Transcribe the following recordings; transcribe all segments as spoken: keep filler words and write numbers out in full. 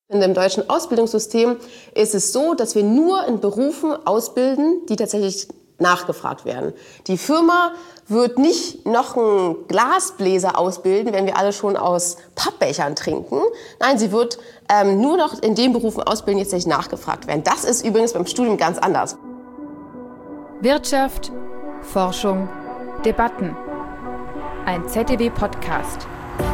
In dem deutschen Ausbildungssystem ist es so, dass wir nur in Berufen ausbilden, die tatsächlich nachgefragt werden. Die Firma wird nicht noch einen Glasbläser ausbilden, wenn wir alle schon aus Pappbechern trinken. Nein, sie wird ähm, nur noch in den Berufen ausbilden, die tatsächlich nachgefragt werden. Das ist übrigens beim Studium ganz anders. Wirtschaft, Forschung, Debatten. Ein Z D W-Podcast.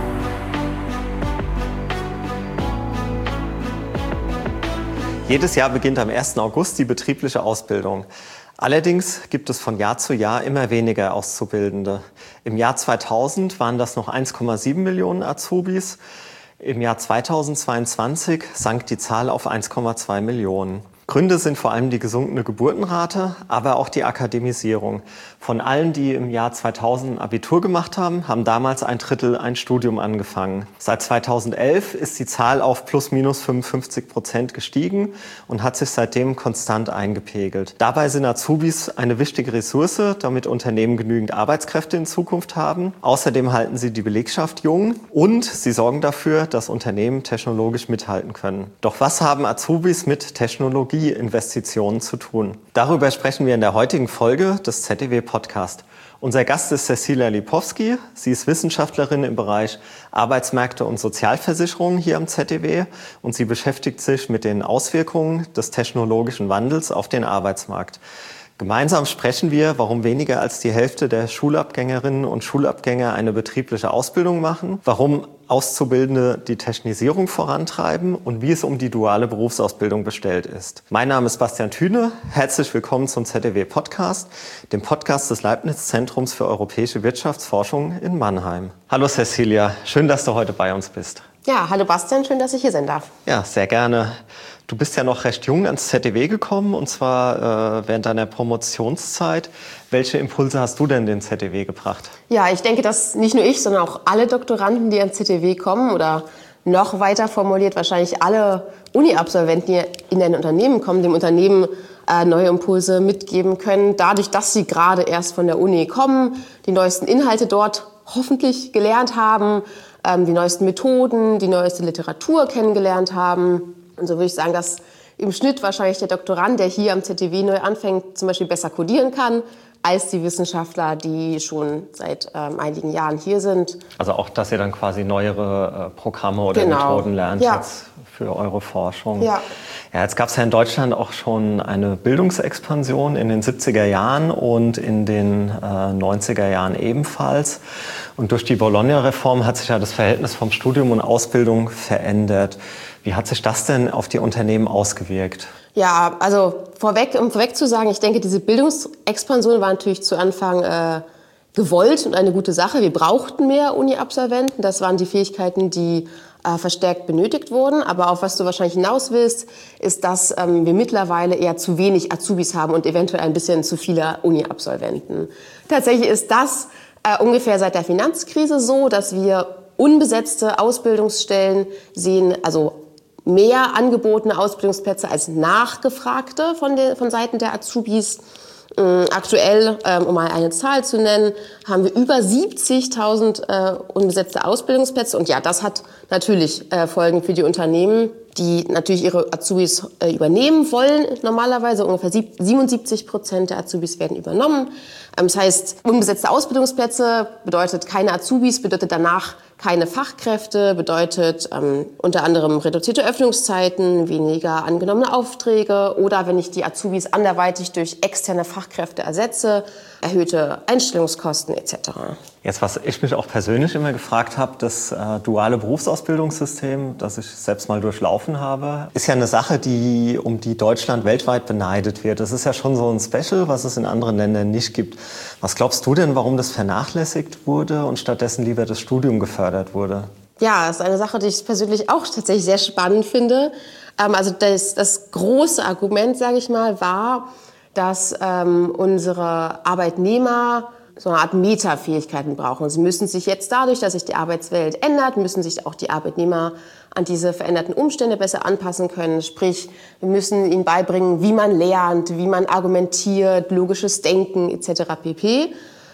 Jedes Jahr beginnt am ersten August die betriebliche Ausbildung. Allerdings gibt es von Jahr zu Jahr immer weniger Auszubildende. Im Jahr zweitausend waren das noch eins Komma sieben Millionen Azubis. Im Jahr zweitausendzweiundzwanzig sank die Zahl auf eins Komma zwei Millionen. Gründe sind vor allem die gesunkene Geburtenrate, aber auch die Akademisierung. Von allen, die im Jahr zweitausend ein Abitur gemacht haben, haben damals ein Drittel ein Studium angefangen. Seit zweitausendelf ist die Zahl auf plus minus fünfundfünfzig Prozent gestiegen und hat sich seitdem konstant eingepegelt. Dabei sind Azubis eine wichtige Ressource, damit Unternehmen genügend Arbeitskräfte in Zukunft haben. Außerdem halten sie die Belegschaft jung und sie sorgen dafür, dass Unternehmen technologisch mithalten können. Doch was haben Azubis mit Technologie Investitionen zu tun? Darüber sprechen wir in der heutigen Folge des Z D W-Podcast. Unser Gast ist Cecilia Lipowski. Sie ist Wissenschaftlerin im Bereich Arbeitsmärkte und Sozialversicherung hier am Z D W und sie beschäftigt sich mit den Auswirkungen des technologischen Wandels auf den Arbeitsmarkt. Gemeinsam sprechen wir, warum weniger als die Hälfte der Schulabgängerinnen und Schulabgänger eine betriebliche Ausbildung machen, warum Auszubildende die Technisierung vorantreiben und wie es um die duale Berufsausbildung bestellt ist. Mein Name ist Bastian Thüne. Herzlich willkommen zum Z D W-Podcast, dem Podcast des Leibniz-Zentrums für europäische Wirtschaftsforschung in Mannheim. Hallo Cecilia, schön, dass du heute bei uns bist. Ja, hallo Bastian, schön, dass ich hier sein darf. Ja, sehr gerne. Du bist ja noch recht jung ans Z D W gekommen, und zwar äh, während deiner Promotionszeit. Welche Impulse hast du denn den Z D W gebracht? Ja, ich denke, dass nicht nur ich, sondern auch alle Doktoranden, die ans Z D W kommen oder noch weiter formuliert, wahrscheinlich alle Uni-Absolventen, die in ein Unternehmen kommen, dem Unternehmen äh, neue Impulse mitgeben können. Dadurch, dass sie gerade erst von der Uni kommen, die neuesten Inhalte dort hoffentlich gelernt haben, ähm, die neuesten Methoden, die neueste Literatur kennengelernt haben. Und so würde ich sagen, dass im Schnitt wahrscheinlich der Doktorand, der hier am Z D W neu anfängt, zum Beispiel besser codieren kann, als die Wissenschaftler, die schon seit ähm, einigen Jahren hier sind. Also auch, dass ihr dann quasi neuere äh, Programme oder genau. Methoden lernt ja. jetzt für eure Forschung. Ja. Ja, jetzt gab es ja in Deutschland auch schon eine Bildungsexpansion in den siebziger Jahren und in den äh, neunziger Jahren ebenfalls. Und durch die Bologna-Reform hat sich ja das Verhältnis vom Studium und Ausbildung verändert. Wie hat sich das denn auf die Unternehmen ausgewirkt? Ja, also vorweg, um vorweg zu sagen, ich denke, diese Bildungsexpansion war natürlich zu Anfang äh, gewollt und eine gute Sache. Wir brauchten mehr Uni-Absolventen. Das waren die Fähigkeiten, die äh, verstärkt benötigt wurden. Aber auf was du wahrscheinlich hinaus willst, ist, dass ähm, wir mittlerweile eher zu wenig Azubis haben und eventuell ein bisschen zu viele Uni-Absolventen. Tatsächlich ist das äh, ungefähr seit der Finanzkrise so, dass wir unbesetzte Ausbildungsstellen sehen, also mehr angebotene Ausbildungsplätze als nachgefragte von, der, von Seiten der Azubis. Ähm, aktuell, ähm, um mal eine Zahl zu nennen, haben wir über siebzigtausend äh, unbesetzte Ausbildungsplätze. Und ja, das hat natürlich äh, Folgen für die Unternehmen, die natürlich ihre Azubis äh, übernehmen wollen. Normalerweise ungefähr siebenundsiebzig Prozent der Azubis werden übernommen. Ähm, das heißt, unbesetzte Ausbildungsplätze bedeutet keine Azubis, bedeutet danach keine Fachkräfte, bedeutet ähm, unter anderem reduzierte Öffnungszeiten, weniger angenommene Aufträge oder wenn ich die Azubis anderweitig durch externe Fachkräfte ersetze, erhöhte Einstellungskosten et cetera. Jetzt, was ich mich auch persönlich immer gefragt habe, das äh, duale Berufsausbildungssystem, das ich selbst mal durchlaufen habe, ist ja eine Sache, die um die Deutschland weltweit beneidet wird. Das ist ja schon so ein Special, was es in anderen Ländern nicht gibt. Was glaubst du denn, warum das vernachlässigt wurde und stattdessen lieber das Studium gefördert wurde? Ja, das ist eine Sache, die ich persönlich auch tatsächlich sehr spannend finde. Ähm, also das, das große Argument, sage ich mal, war, dass ähm, unsere Arbeitnehmer so eine Art Metafähigkeiten brauchen. Sie müssen sich jetzt dadurch, dass sich die Arbeitswelt ändert, müssen sich auch die Arbeitnehmer an diese veränderten Umstände besser anpassen können. Sprich, wir müssen ihnen beibringen, wie man lernt, wie man argumentiert, logisches Denken et cetera pp.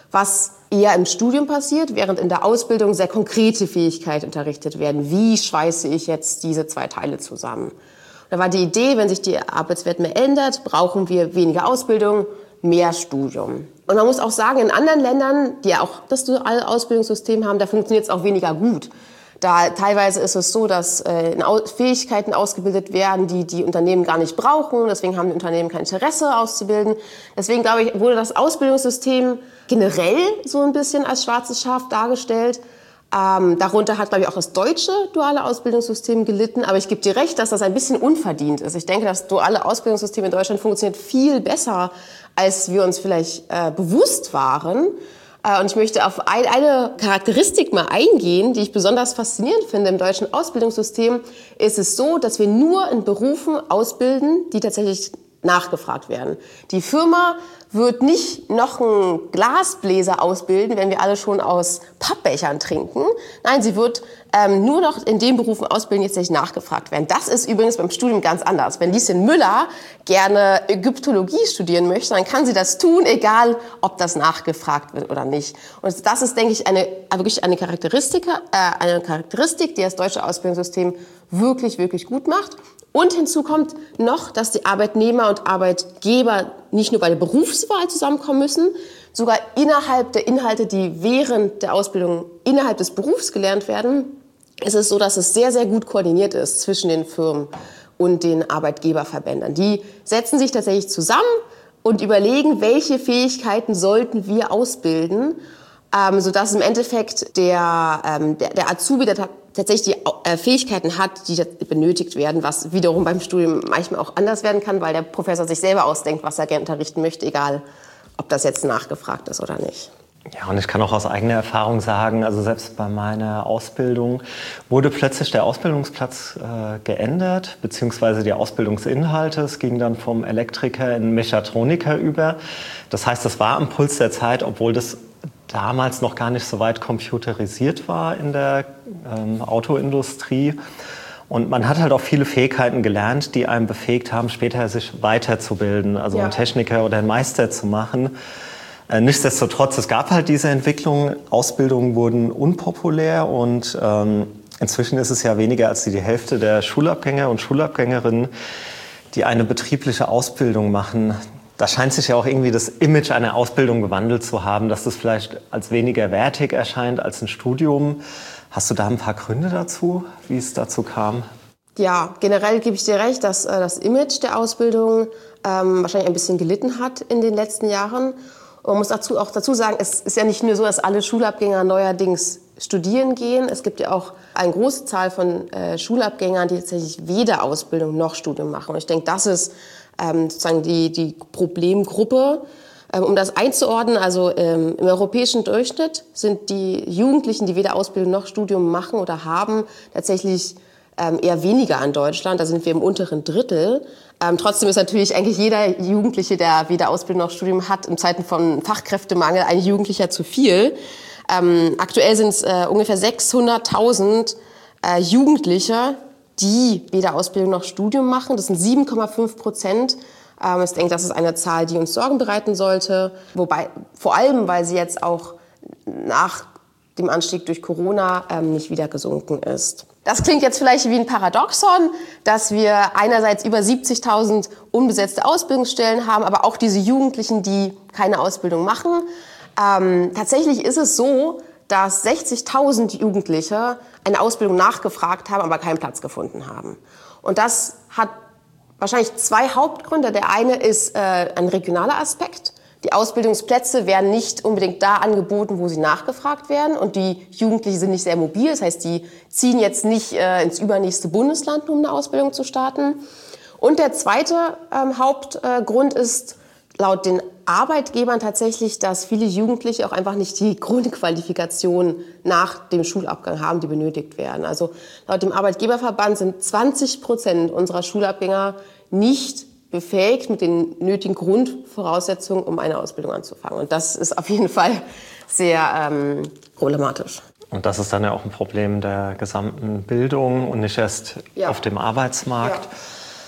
was eher im Studium passiert, während in der Ausbildung sehr konkrete Fähigkeiten unterrichtet werden. Wie schweiße ich jetzt diese zwei Teile zusammen? Da war die Idee, wenn sich die Arbeitswelt mehr ändert, brauchen wir weniger Ausbildung, mehr Studium. Und man muss auch sagen, in anderen Ländern, die ja auch das duale Ausbildungssystem haben, da funktioniert es auch weniger gut. Da teilweise ist es so, dass äh, Fähigkeiten ausgebildet werden, die die Unternehmen gar nicht brauchen. Deswegen haben die Unternehmen kein Interesse auszubilden. Deswegen, glaube ich, wurde das Ausbildungssystem generell so ein bisschen als schwarzes Schaf dargestellt. Ähm, darunter hat, glaube ich, auch das deutsche duale Ausbildungssystem gelitten. Aber ich gebe dir recht, dass das ein bisschen unverdient ist. Ich denke, das duale Ausbildungssystem in Deutschland funktioniert viel besser, als wir uns vielleicht äh, bewusst waren. Äh, und ich möchte auf ein, eine Charakteristik mal eingehen, die ich besonders faszinierend finde. Im deutschen Ausbildungssystem ist es so, dass wir nur in Berufen ausbilden, die tatsächlich nachgefragt werden. Die Firma wird nicht noch einen Glasbläser ausbilden, wenn wir alle schon aus Pappbechern trinken. Nein, sie wird ähm, nur noch in den Berufen ausbilden, die tatsächlich nachgefragt werden. Das ist übrigens beim Studium ganz anders. Wenn Lieschen Müller gerne Ägyptologie studieren möchte, dann kann sie das tun, egal ob das nachgefragt wird oder nicht. Und das ist, denke ich, eine, wirklich eine Charakteristik, äh, eine Charakteristik, die das deutsche Ausbildungssystem wirklich, wirklich gut macht. Und hinzu kommt noch, dass die Arbeitnehmer und Arbeitgeber nicht nur bei der Berufswahl zusammenkommen müssen, sogar innerhalb der Inhalte, die während der Ausbildung innerhalb des Berufs gelernt werden, ist es so, dass es sehr, sehr gut koordiniert ist zwischen den Firmen und den Arbeitgeberverbänden. Die setzen sich tatsächlich zusammen und überlegen, welche Fähigkeiten sollten wir ausbilden, ähm, sodass im Endeffekt der, ähm, der, der Azubi, der tatsächlich die äh, Fähigkeiten hat, die benötigt werden, was wiederum beim Studium manchmal auch anders werden kann, weil der Professor sich selber ausdenkt, was er gerne unterrichten möchte, egal ob das jetzt nachgefragt ist oder nicht. Ja, und ich kann auch aus eigener Erfahrung sagen, also selbst bei meiner Ausbildung wurde plötzlich der Ausbildungsplatz äh, geändert, beziehungsweise die Ausbildungsinhalte. Es ging dann vom Elektriker in Mechatroniker über. Das heißt, das war am Puls der Zeit, obwohl das damals noch gar nicht so weit computerisiert war in der ähm, Autoindustrie. Und man hat halt auch viele Fähigkeiten gelernt, die einem befähigt haben, später sich weiterzubilden, also ja. einen Techniker oder einen Meister zu machen. Äh, nichtsdestotrotz, es gab halt diese Entwicklung, Ausbildungen wurden unpopulär und ähm, inzwischen ist es ja weniger als die Hälfte der Schulabgänger und Schulabgängerinnen, die eine betriebliche Ausbildung machen. Da scheint sich ja auch irgendwie das Image einer Ausbildung gewandelt zu haben, dass das vielleicht als weniger wertig erscheint als ein Studium. Hast du da ein paar Gründe dazu, wie es dazu kam? Ja, generell gebe ich dir recht, dass äh, das Image der Ausbildung ähm, wahrscheinlich ein bisschen gelitten hat in den letzten Jahren. Und man muss dazu auch dazu sagen, es ist ja nicht nur so, dass alle Schulabgänger neuerdings studieren gehen. Es gibt ja auch eine große Zahl von äh, Schulabgängern, die tatsächlich weder Ausbildung noch Studium machen. Und ich denke, das ist ähm, sozusagen die, die Problemgruppe. Ähm, um das einzuordnen, also ähm, im europäischen Durchschnitt sind die Jugendlichen, die weder Ausbildung noch Studium machen oder haben, tatsächlich ähm, eher weniger in Deutschland. Da sind wir im unteren Drittel. Ähm, trotzdem ist natürlich eigentlich jeder Jugendliche, der weder Ausbildung noch Studium hat, in Zeiten von Fachkräftemangel ein Jugendlicher zu viel. Ähm, aktuell sind es äh, ungefähr sechshunderttausend äh, Jugendliche, die weder Ausbildung noch Studium machen. Das sind sieben Komma fünf Prozent. Ähm, ich denke, das ist eine Zahl, die uns Sorgen bereiten sollte. Wobei, vor allem, weil sie jetzt auch nach dem Anstieg durch Corona ähm, nicht wieder gesunken ist. Das klingt jetzt vielleicht wie ein Paradoxon, dass wir einerseits über siebzigtausend unbesetzte Ausbildungsstellen haben, aber auch diese Jugendlichen, die keine Ausbildung machen. Ähm, tatsächlich ist es so, dass sechzigtausend Jugendliche eine Ausbildung nachgefragt haben, aber keinen Platz gefunden haben. Und das hat wahrscheinlich zwei Hauptgründe. Der eine ist äh, ein regionaler Aspekt. Die Ausbildungsplätze werden nicht unbedingt da angeboten, wo sie nachgefragt werden. Und die Jugendlichen sind nicht sehr mobil. Das heißt, die ziehen jetzt nicht äh, ins übernächste Bundesland, um eine Ausbildung zu starten. Und der zweite ähm, Hauptgrund äh, ist laut den Arbeitgebern tatsächlich, dass viele Jugendliche auch einfach nicht die Grundqualifikation nach dem Schulabgang haben, die benötigt werden. Also laut dem Arbeitgeberverband sind zwanzig Prozent unserer Schulabgänger nicht befähigt mit den nötigen Grundvoraussetzungen, um eine Ausbildung anzufangen. Und das ist auf jeden Fall sehr ähm, problematisch. Und das ist dann ja auch ein Problem der gesamten Bildung und nicht erst ja. auf dem Arbeitsmarkt. Ja.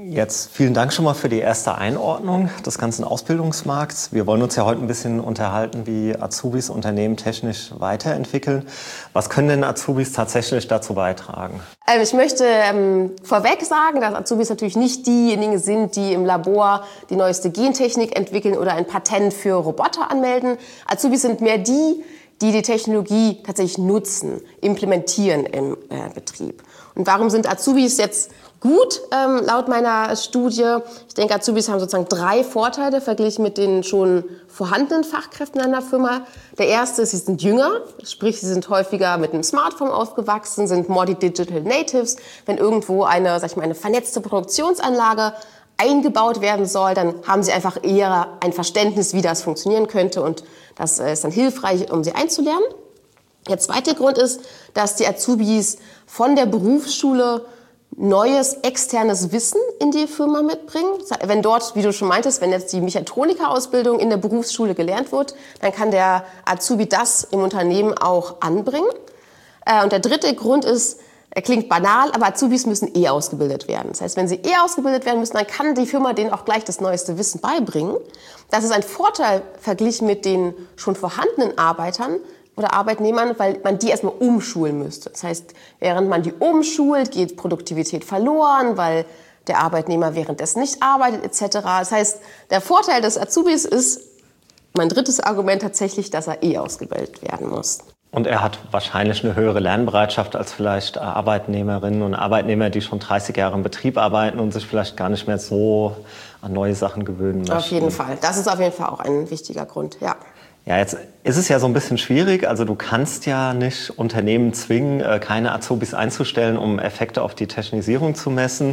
Jetzt vielen Dank schon mal für die erste Einordnung des ganzen Ausbildungsmarkts. Wir wollen uns ja heute ein bisschen unterhalten, wie Azubis Unternehmen technisch weiterentwickeln. Was können denn Azubis tatsächlich dazu beitragen? Also ich möchte ähm, vorweg sagen, dass Azubis natürlich nicht diejenigen sind, die im Labor die neueste Gentechnik entwickeln oder ein Patent für Roboter anmelden. Azubis sind mehr die, die die Technologie tatsächlich nutzen, implementieren im äh, Betrieb. Und warum sind Azubis jetzt gut, ähm, laut meiner Studie? Ich denke, Azubis haben sozusagen drei Vorteile verglichen mit den schon vorhandenen Fachkräften in einer Firma. Der erste ist, sie sind jünger, sprich, sie sind häufiger mit einem Smartphone aufgewachsen, sind more digital natives. Wenn irgendwo eine, sag ich mal, eine vernetzte Produktionsanlage eingebaut werden soll, dann haben sie einfach eher ein Verständnis, wie das funktionieren könnte, und das ist dann hilfreich, um sie einzulernen. Der zweite Grund ist, dass die Azubis von der Berufsschule neues externes Wissen in die Firma mitbringen. Wenn dort, wie du schon meintest, wenn jetzt die Mechatronikerausbildung in der Berufsschule gelernt wird, dann kann der Azubi das im Unternehmen auch anbringen. Und der dritte Grund ist, er klingt banal, aber Azubis müssen eh ausgebildet werden. Das heißt, wenn sie eh ausgebildet werden müssen, dann kann die Firma denen auch gleich das neueste Wissen beibringen. Das ist ein Vorteil verglichen mit den schon vorhandenen Arbeitern oder Arbeitnehmern, weil man die erstmal umschulen müsste. Das heißt, während man die umschult, geht Produktivität verloren, weil der Arbeitnehmer währenddessen nicht arbeitet et cetera. Das heißt, der Vorteil des Azubis ist, mein drittes Argument tatsächlich, dass er eh ausgebildet werden muss. Und er hat wahrscheinlich eine höhere Lernbereitschaft als vielleicht Arbeitnehmerinnen und Arbeitnehmer, die schon dreißig Jahre im Betrieb arbeiten und sich vielleicht gar nicht mehr so an neue Sachen gewöhnen möchten. Auf jeden Fall. Das ist auf jeden Fall auch ein wichtiger Grund, ja. Ja, jetzt ist es ja so ein bisschen schwierig. Also du kannst ja nicht Unternehmen zwingen, keine Azubis einzustellen, um Effekte auf die Technisierung zu messen.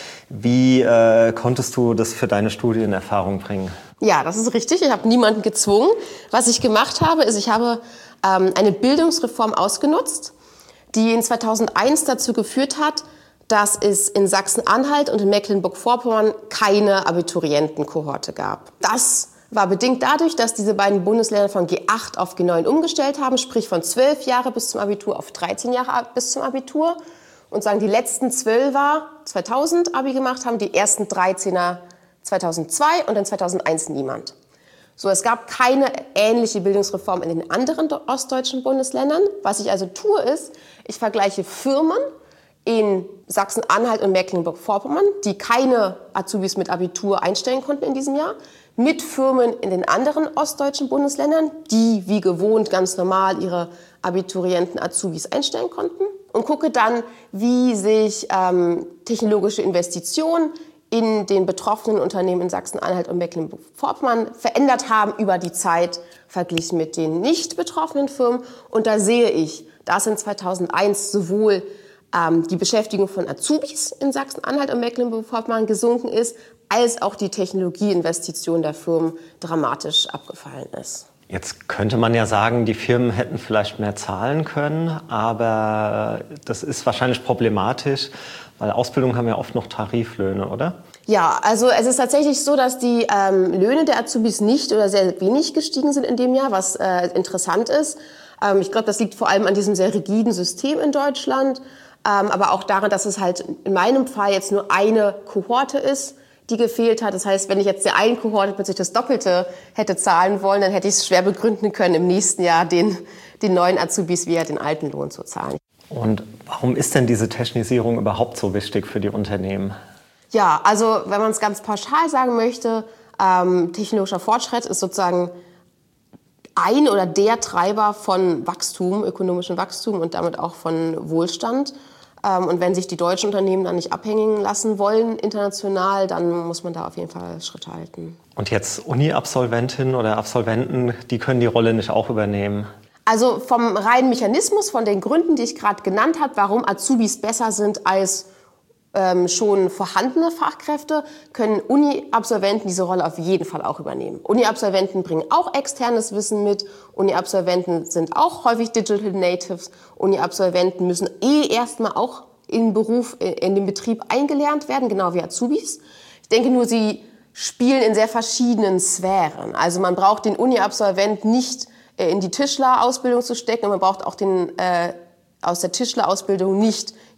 Wie äh, konntest du das für deine Studie in Erfahrung bringen? Ja, das ist richtig. Ich habe niemanden gezwungen. Was ich gemacht habe, ist, ich habe ähm, eine Bildungsreform ausgenutzt, die in zweitausendeins dazu geführt hat, dass es in Sachsen-Anhalt und in Mecklenburg-Vorpommern keine Abiturientenkohorte gab. Das war bedingt dadurch, dass diese beiden Bundesländer von G acht auf G neun umgestellt haben, sprich von zwölf Jahre bis zum Abitur auf dreizehn Jahre bis zum Abitur. Und sagen, die letzten Zwölfer zweitausend Abi gemacht haben, die ersten dreizehner zweitausendzwei und dann zweitausendeins niemand. So, es gab keine ähnliche Bildungsreform in den anderen ostdeutschen Bundesländern. Was ich also tue, ist, ich vergleiche Firmen in Sachsen-Anhalt und Mecklenburg-Vorpommern, die keine Azubis mit Abitur einstellen konnten in diesem Jahr, mit Firmen in den anderen ostdeutschen Bundesländern, die wie gewohnt ganz normal ihre Abiturienten-Azubis einstellen konnten, und gucke dann, wie sich ähm, technologische Investitionen in den betroffenen Unternehmen in Sachsen-Anhalt und Mecklenburg-Vorpommern verändert haben über die Zeit verglichen mit den nicht betroffenen Firmen. Und da sehe ich, dass in zweitausendeins sowohl ähm, die Beschäftigung von Azubis in Sachsen-Anhalt und Mecklenburg-Vorpommern gesunken ist, als auch die Technologieinvestition der Firmen dramatisch abgefallen ist. Jetzt könnte man ja sagen, die Firmen hätten vielleicht mehr zahlen können, aber das ist wahrscheinlich problematisch, weil Ausbildungen haben ja oft noch Tariflöhne, oder? Ja, also es ist tatsächlich so, dass die ähm, Löhne der Azubis nicht oder sehr wenig gestiegen sind in dem Jahr, was äh, interessant ist. Ähm, ich glaube, das liegt vor allem an diesem sehr rigiden System in Deutschland, ähm, aber auch daran, dass es halt in meinem Fall jetzt nur eine Kohorte ist, die gefehlt hat. Das heißt, wenn ich jetzt der einen Kohorte plötzlich das Doppelte hätte zahlen wollen, dann hätte ich es schwer begründen können, im nächsten Jahr den, den neuen Azubis wieder den alten Lohn zu zahlen. Und warum ist denn diese Technisierung überhaupt so wichtig für die Unternehmen? Ja, also wenn man es ganz pauschal sagen möchte, ähm, technologischer Fortschritt ist sozusagen ein oder der Treiber von Wachstum, ökonomischem Wachstum und damit auch von Wohlstand. Und wenn sich die deutschen Unternehmen dann nicht abhängen lassen wollen international, dann muss man da auf jeden Fall Schritt halten. Und jetzt Uni-Absolventinnen oder Absolventen, die können die Rolle nicht auch übernehmen? Also vom reinen Mechanismus, von den Gründen, die ich gerade genannt habe, warum Azubis besser sind als ähm, schon vorhandene Fachkräfte, können Uni-Absolventen diese Rolle auf jeden Fall auch übernehmen. Uni-Absolventen bringen auch externes Wissen mit. Uni-Absolventen sind auch häufig Digital Natives. Uni-Absolventen müssen eh erstmal auch im Beruf, in den Betrieb eingelernt werden, genau wie Azubis. Ich denke nur, sie spielen in sehr verschiedenen Sphären. Also man braucht den Uni-Absolvent nicht in die Tischlerausbildung zu stecken und man braucht auch den äh, aus der Tischlerausbildung nicht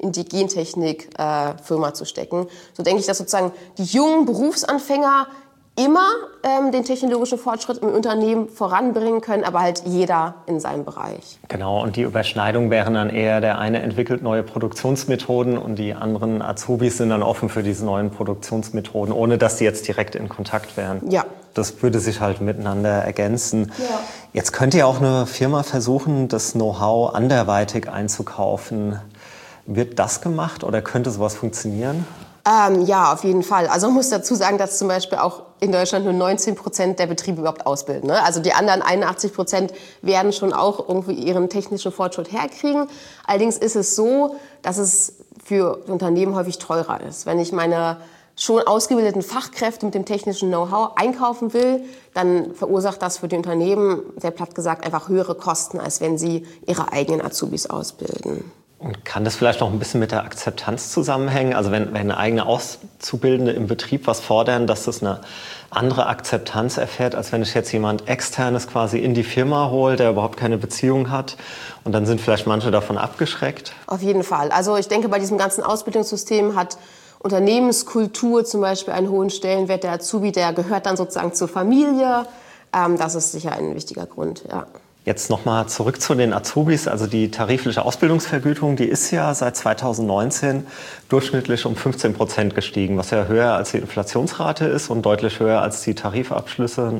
in die Gentechnik-Firma äh, zu stecken. So denke ich, dass sozusagen die jungen Berufsanfänger immer ähm, den technologischen Fortschritt im Unternehmen voranbringen können, aber halt jeder in seinem Bereich. Genau, und die Überschneidung wären dann eher, der eine entwickelt neue Produktionsmethoden und die anderen Azubis sind dann offen für diese neuen Produktionsmethoden, ohne dass die jetzt direkt in Kontakt wären. Ja. Das würde sich halt miteinander ergänzen. Ja. Jetzt könnte ja auch eine Firma versuchen, das Know-how anderweitig einzukaufen. Wird das gemacht oder könnte sowas funktionieren? Ähm, ja, auf jeden Fall. Also man muss dazu sagen, dass zum Beispiel auch in Deutschland nur neunzehn Prozent der Betriebe überhaupt ausbilden. Ne? Also die anderen einundachtzig Prozent werden schon auch irgendwie ihren technischen Fortschritt herkriegen. Allerdings ist es so, dass es für Unternehmen häufig teurer ist. Wenn ich meine schon ausgebildeten Fachkräfte mit dem technischen Know-how einkaufen will, dann verursacht das für die Unternehmen, sehr platt gesagt, einfach höhere Kosten, als wenn sie ihre eigenen Azubis ausbilden. Und kann das vielleicht noch ein bisschen mit der Akzeptanz zusammenhängen? Also wenn, wenn eigene Auszubildende im Betrieb was fordern, dass das eine andere Akzeptanz erfährt, als wenn ich jetzt jemand Externes quasi in die Firma hole, der überhaupt keine Beziehung hat. Und dann sind vielleicht manche davon abgeschreckt? Auf jeden Fall. Also ich denke, bei diesem ganzen Ausbildungssystem hat Unternehmenskultur zum Beispiel einen hohen Stellenwert. Der Azubi, der gehört dann sozusagen zur Familie. Ähm, das ist sicher ein wichtiger Grund, ja. Jetzt nochmal zurück zu den Azubis. Also die tarifliche Ausbildungsvergütung, die ist ja seit zweitausendneunzehn durchschnittlich um fünfzehn Prozent gestiegen, was ja höher als die Inflationsrate ist und deutlich höher als die Tarifabschlüsse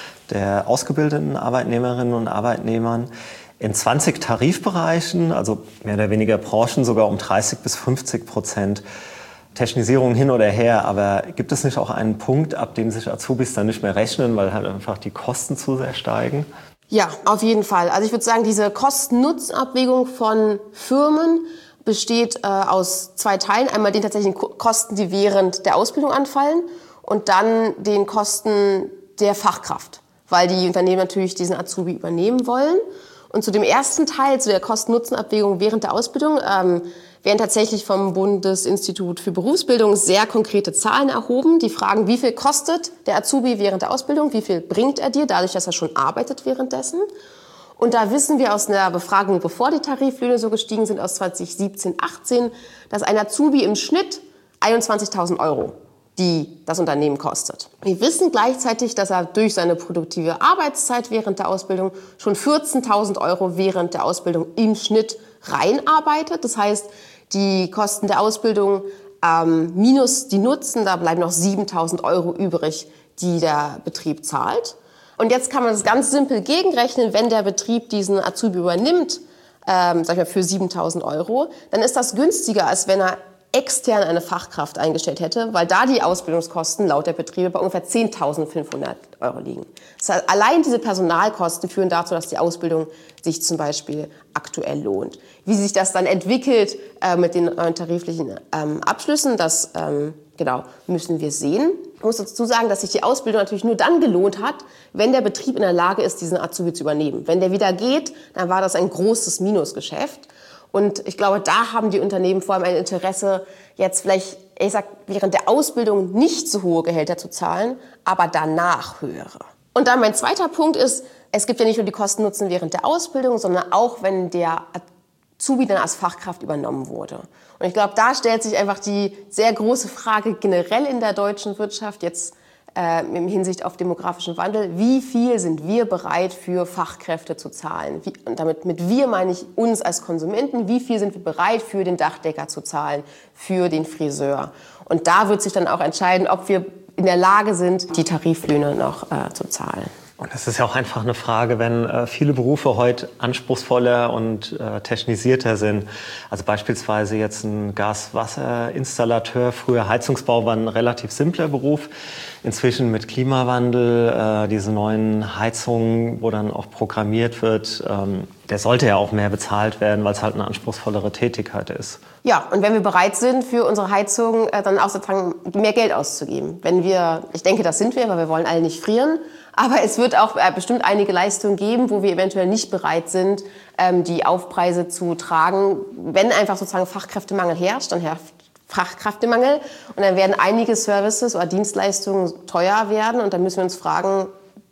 der ausgebildeten Arbeitnehmerinnen und Arbeitnehmern. In zwanzig Tarifbereichen, also mehr oder weniger Branchen, sogar um dreißig bis fünfzig Prozent. Technisierung hin oder her, aber gibt es nicht auch einen Punkt, ab dem sich Azubis dann nicht mehr rechnen, weil halt einfach die Kosten zu sehr steigen? Ja, auf jeden Fall. Also ich würde sagen, diese Kosten-Nutzen-Abwägung von Firmen besteht äh, aus zwei Teilen. Einmal den tatsächlichen Kosten, die während der Ausbildung anfallen und dann den Kosten der Fachkraft, weil die Unternehmen natürlich diesen Azubi übernehmen wollen. Und zu dem ersten Teil, zu der Kosten-Nutzen-Abwägung während der Ausbildung, ähm, werden tatsächlich vom Bundesinstitut für Berufsbildung sehr konkrete Zahlen erhoben, die fragen, wie viel kostet der Azubi während der Ausbildung, wie viel bringt er dir, dadurch, dass er schon arbeitet währenddessen. Und da wissen wir aus einer Befragung, bevor die Tariflöhne so gestiegen sind, aus zwanzig siebzehn, achtzehn, dass ein Azubi im Schnitt einundzwanzigtausend Euro, die das Unternehmen kostet. Wir wissen gleichzeitig, dass er durch seine produktive Arbeitszeit während der Ausbildung schon vierzehntausend Euro während der Ausbildung im Schnitt reinarbeitet. Das heißt, die Kosten der Ausbildung ähm, minus die Nutzen, da bleiben noch siebentausend Euro übrig, die der Betrieb zahlt. Und jetzt kann man das ganz simpel gegenrechnen, wenn der Betrieb diesen Azubi übernimmt, ähm, sag ich mal für siebentausend Euro, dann ist das günstiger, als wenn er extern eine Fachkraft eingestellt hätte, weil da die Ausbildungskosten laut der Betriebe bei ungefähr zehntausendfünfhundert Euro liegen. Das heißt, allein diese Personalkosten führen dazu, dass die Ausbildung sich zum Beispiel aktuell lohnt. Wie sich das dann entwickelt äh, mit den neuen tariflichen ähm, Abschlüssen, das ähm, genau, müssen wir sehen. Ich muss dazu sagen, dass sich die Ausbildung natürlich nur dann gelohnt hat, wenn der Betrieb in der Lage ist, diesen Azubi zu übernehmen. Wenn der wieder geht, dann war das ein großes Minusgeschäft. Und ich glaube, da haben die Unternehmen vor allem ein Interesse, jetzt vielleicht, ich sag, während der Ausbildung nicht so hohe Gehälter zu zahlen, aber danach höhere. Und dann mein zweiter Punkt ist, es gibt ja nicht nur die Kosten-Nutzen während der Ausbildung, sondern auch, wenn der Azubi dann als Fachkraft übernommen wurde. Und ich glaube, da stellt sich einfach die sehr große Frage generell in der deutschen Wirtschaft, jetzt äh, in Hinsicht auf demografischen Wandel, wie viel sind wir bereit für Fachkräfte zu zahlen? Wie, und damit mit wir meine ich uns als Konsumenten, wie viel sind wir bereit für den Dachdecker zu zahlen, für den Friseur? Und da wird sich dann auch entscheiden, ob wir in der Lage sind, die Tariflöhne noch äh, zu zahlen. Und es ist ja auch einfach eine Frage, wenn äh, viele Berufe heute anspruchsvoller und äh, technisierter sind. Also beispielsweise jetzt ein Gas-Wasser-Installateur. Früher Heizungsbau war ein relativ simpler Beruf. Inzwischen mit Klimawandel, äh, diese neuen Heizungen, wo dann auch programmiert wird, ähm, der sollte ja auch mehr bezahlt werden, weil es halt eine anspruchsvollere Tätigkeit ist. Ja, und wenn wir bereit sind, für unsere Heizung äh, dann auch sozusagen mehr Geld auszugeben. Wenn wir, ich denke, das sind wir, weil wir wollen alle nicht frieren. Aber es wird auch äh, bestimmt einige Leistungen geben, wo wir eventuell nicht bereit sind, ähm, die Aufpreise zu tragen. Wenn einfach sozusagen Fachkräftemangel herrscht, dann herrscht Fachkräftemangel. Und dann werden einige Services oder Dienstleistungen teuer werden. Und dann müssen wir uns fragen,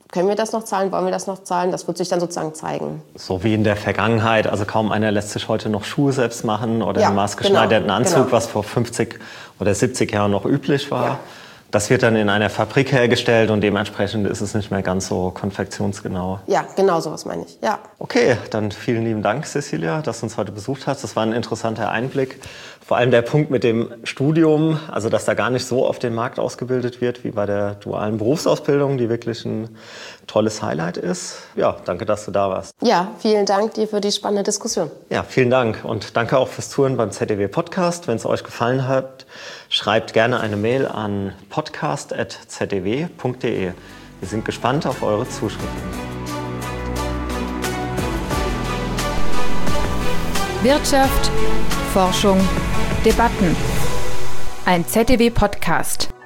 Können wir das noch zahlen? Wollen wir das noch zahlen? Das wird sich dann sozusagen zeigen. So wie in der Vergangenheit. Also kaum einer lässt sich heute noch Schuhe selbst machen oder ja, einen maßgeschneiderten genau, Anzug, genau. was vor fünfzig oder siebzig Jahren noch üblich war. Ja. Das wird dann in einer Fabrik hergestellt und dementsprechend ist es nicht mehr ganz so konfektionsgenau. Ja, genau sowas meine ich. Ja. Okay, dann vielen lieben Dank, Cecilia, dass du uns heute besucht hast. Das war ein interessanter Einblick. Vor allem der Punkt mit dem Studium, also dass da gar nicht so auf den Markt ausgebildet wird wie bei der dualen Berufsausbildung, die wirklich ein tolles Highlight ist. Ja, danke, dass du da warst. Ja, vielen Dank dir für die spannende Diskussion. Ja, vielen Dank und danke auch fürs Zuhören beim Z D W Podcast. Wenn es euch gefallen hat, schreibt gerne eine Mail an podcast at z d w punkt d e. Wir sind gespannt auf eure Zuschriften. Wirtschaft, Forschung, Debatten. Ein Z D W Podcast.